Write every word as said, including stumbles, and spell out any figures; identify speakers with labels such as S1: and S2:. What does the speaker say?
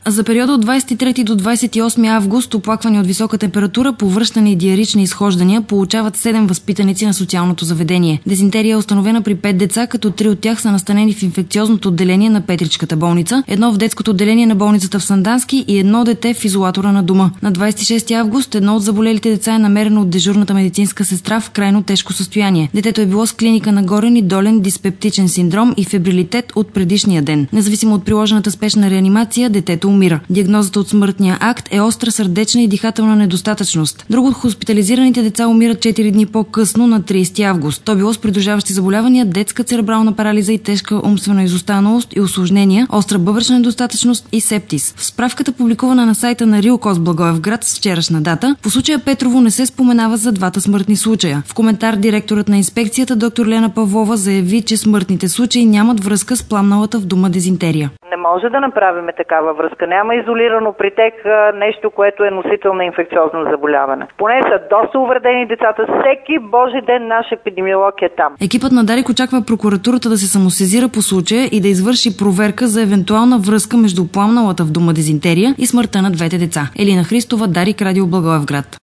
S1: За периода от двадесет и трети до двадесет и осми август оплаквани от висока температура, повръщане и диарични изхождания получават седем възпитаници на социалното заведение. Дизентерия е установена при пет деца, като три от тях са настанени в инфекциозното отделение на Петричката болница, едно в детското отделение на болницата в Сандански и едно дете в изолатора на дома. На двадесет и шести август едно от заболелите деца е намерено от дежурната медицинска сестра в крайно тежко състояние. Детето е било с клиника на горен и долен диспептичен синдром и фебрилитет от предишния ден. Независимо от приложената спешна реанимация, детето умира. Диагнозата от смъртния акт е остра сърдечна и дихателна недостатъчност. Друг от хоспитализираните деца умира четири дни по-късно, на тридесети август. То било с придружаващи заболявания, детска церебрална парализа и тежка умствена изостаналост и усложнения, остра бъбречна недостатъчност и септис. В справката, публикувана на сайта на РИОКОЗ Благоевград с вчерашна дата, по случая Петрово не се споменава за двата смъртни случая. В коментар директорът на инспекцията доктор Лена Павлова заяви, че смъртните случаи нямат връзка с пламналата в дома дизентерия.
S2: Не може да направим такава връзка. Няма изолирано при тях нещо, което е носител на инфекциозно заболяване. Поне са доста увредени децата. Всеки божи ден наш епидемиолог е там.
S1: Екипът на Дарик очаква прокуратурата да се самосезира по случая и да извърши проверка за евентуална връзка между пламналата в дома дизентерия и смъртта на двете деца. Елина Христова, Дарик, Радио Благоевград.